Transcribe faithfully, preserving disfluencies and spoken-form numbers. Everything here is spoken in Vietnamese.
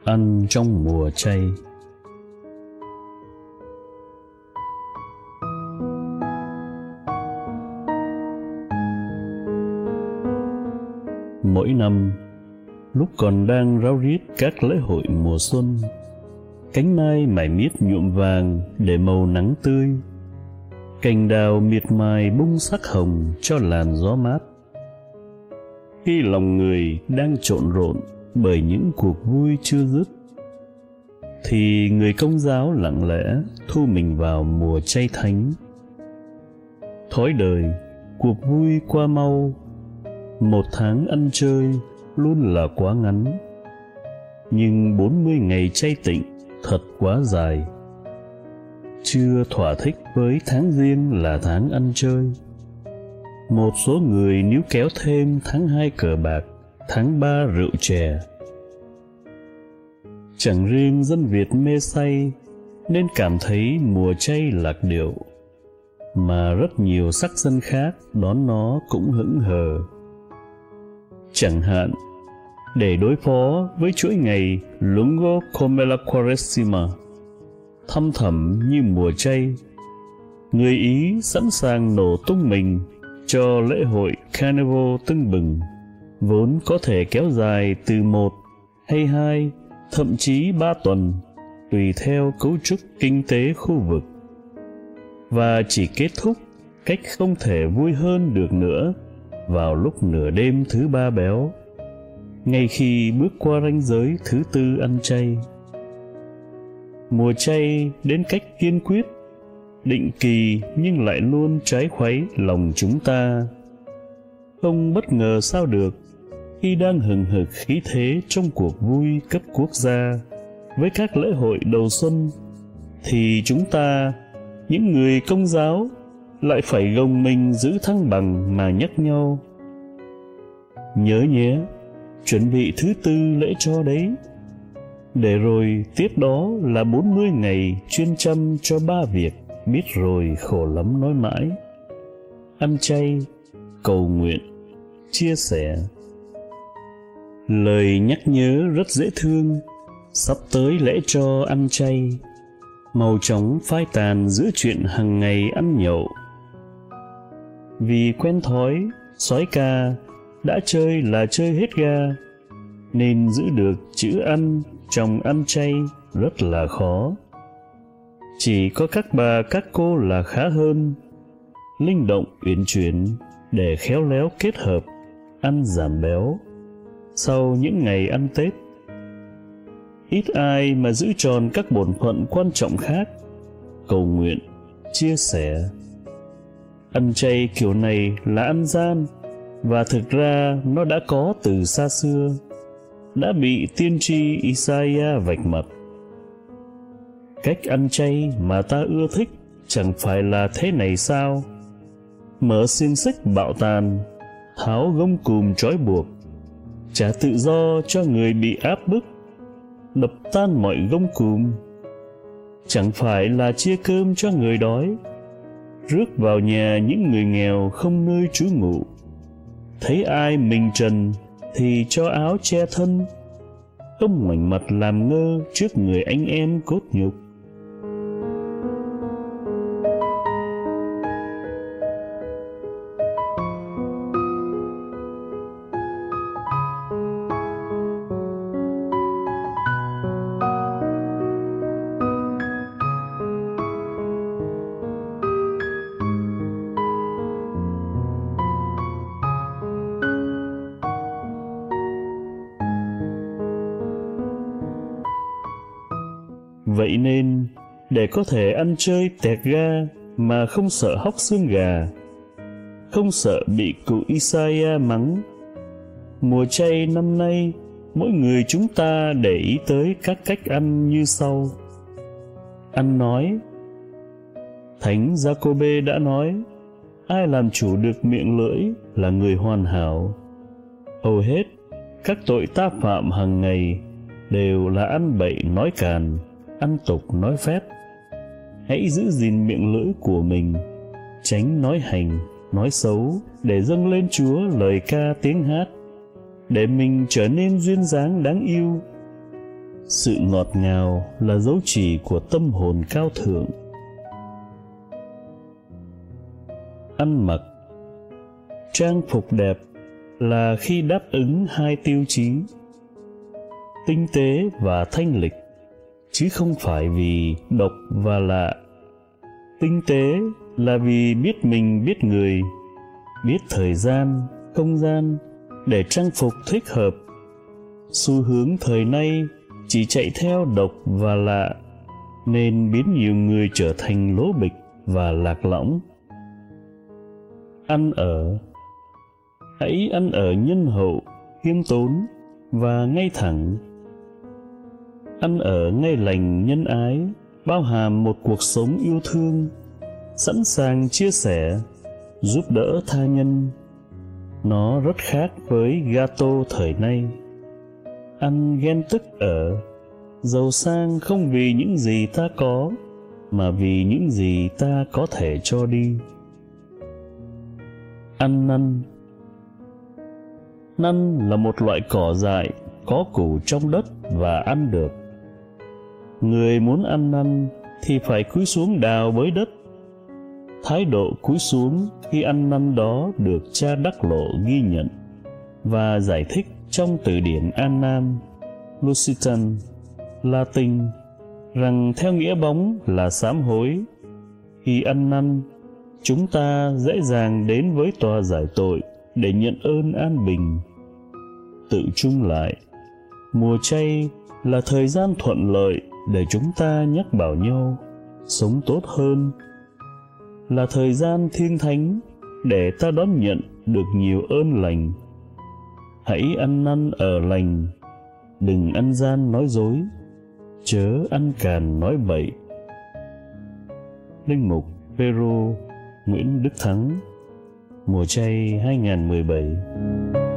Ăn trong mùa chay. Mỗi năm, lúc còn đang ráo riết các lễ hội mùa xuân, cánh mai mải miết nhuộm vàng để màu nắng tươi, cành đào miệt mài bung sắc hồng cho làn gió mát. Khi lòng người đang trộn rộn bởi những cuộc vui chưa dứt, thì người Công giáo lặng lẽ thu mình vào mùa chay thánh. Thói đời, cuộc vui qua mau, một tháng ăn chơi luôn là quá ngắn, nhưng bốn mươi ngày chay tịnh thật quá dài. Chưa thỏa thích với tháng Giêng là tháng ăn chơi, một số người níu kéo thêm tháng hai cờ bạc, tháng ba rượu chè. Chẳng riêng dân Việt mê say nên cảm thấy mùa chay lạc điệu, mà rất nhiều sắc dân khác đón nó cũng hững hờ. Chẳng hạn, để đối phó với chuỗi ngày lungo come la Quaresima, thăm thẳm như mùa chay, người Ý sẵn sàng nổ tung mình cho lễ hội Carnival tưng bừng, vốn có thể kéo dài từ một hay hai, thậm chí ba tuần, tùy theo cấu trúc kinh tế khu vực, và chỉ kết thúc cách không thể vui hơn được nữa vào lúc nửa đêm thứ ba béo, ngay khi bước qua ranh giới thứ tư ăn chay. Mùa chay đến cách kiên quyết, định kỳ nhưng lại luôn trái khuấy lòng chúng ta. Không bất ngờ sao được khi đang hừng hực khí thế trong cuộc vui cấp quốc gia với các lễ hội đầu xuân, thì chúng ta, những người Công giáo, lại phải gồng mình giữ thăng bằng mà nhắc nhau: nhớ nhé, chuẩn bị thứ tư lễ cho đấy. Để rồi tiếp đó là bốn mươi ngày chuyên chăm cho ba việc biết rồi khổ lắm nói mãi: ăn chay, cầu nguyện, chia sẻ. Lời nhắc nhớ rất dễ thương. Sắp tới lễ cho ăn chay, mau chóng phai tàn giữa chuyện hàng ngày ăn nhậu. Vì quen thói, soái ca đã chơi là chơi hết ga, nên giữ được chữ ăn trong ăn chay rất là khó. Chỉ có các bà các cô là khá hơn, linh động uyển chuyển để khéo léo kết hợp ăn giảm béo sau những ngày ăn Tết. Ít ai mà giữ tròn các bổn phận quan trọng khác: cầu nguyện, chia sẻ. Ăn chay kiểu này là ăn gian, và thực ra nó đã có từ xa xưa, đã bị tiên tri Isaiah vạch mặt. Cách ăn chay mà ta ưa thích chẳng phải là thế này sao? Mở xiềng xích bạo tàn, tháo gông cùm trói buộc, trả tự do cho người bị áp bức, đập tan mọi gông cùm. Chẳng phải là chia cơm cho người đói, rước vào nhà những người nghèo không nơi trú ngụ, thấy ai mình trần thì cho áo che thân, không ngoảnh mặt làm ngơ trước người anh em cốt nhục. Vậy nên, để có thể ăn chơi tẹt ga mà không sợ hóc xương gà, không sợ bị cụ Isaiah mắng, mùa chay năm nay mỗi người chúng ta để ý tới các cách ăn như sau. Ăn nói. Thánh Giacôbê đã nói: ai làm chủ được miệng lưỡi là người hoàn hảo. Hầu hết các tội ta phạm hàng ngày đều là ăn bậy nói càn, ăn tục nói phét. Hãy giữ gìn miệng lưỡi của mình, tránh nói hành, nói xấu, để dâng lên Chúa lời ca tiếng hát, để mình trở nên duyên dáng đáng yêu. Sự ngọt ngào là dấu chỉ của tâm hồn cao thượng. Ăn mặc, trang phục đẹp là khi đáp ứng hai tiêu chí, tinh tế và thanh lịch, chứ không phải vì độc và lạ. Tinh tế là vì biết mình biết người, biết thời gian, không gian để trang phục thích hợp. Xu hướng thời nay chỉ chạy theo độc và lạ, nên biến nhiều người trở thành lố bịch và lạc lõng. Ăn ở, hãy ăn ở nhân hậu, khiêm tốn và ngay thẳng. Ăn ở ngay lành nhân ái bao hàm một cuộc sống yêu thương, sẵn sàng chia sẻ, giúp đỡ tha nhân. Nó rất khác với gato thời nay, ăn ghen tức ở, giàu sang không vì những gì ta có, mà vì những gì ta có thể cho đi. Ăn năn. Năn là một loại cỏ dại có củ trong đất và ăn được. Người muốn ăn năn thì phải cúi xuống đào bới đất. Thái độ cúi xuống khi ăn năn đó được cha Đắc Lộ ghi nhận và giải thích trong từ điển An Nam Lusitan Latin rằng theo nghĩa bóng là sám hối. Khi ăn năn, chúng ta dễ dàng đến với tòa giải tội để nhận ơn an bình. Tự chung lại, mùa chay là thời gian thuận lợi để chúng ta nhắc bảo nhau sống tốt hơn, là thời gian thiêng thánh để ta đón nhận được nhiều ơn lành. Hãy ăn năn ở lành, đừng ăn gian nói dối, chớ ăn càn nói bậy. Linh mục Phêrô Nguyễn Đức Thắng, mùa chay hai không một bảy.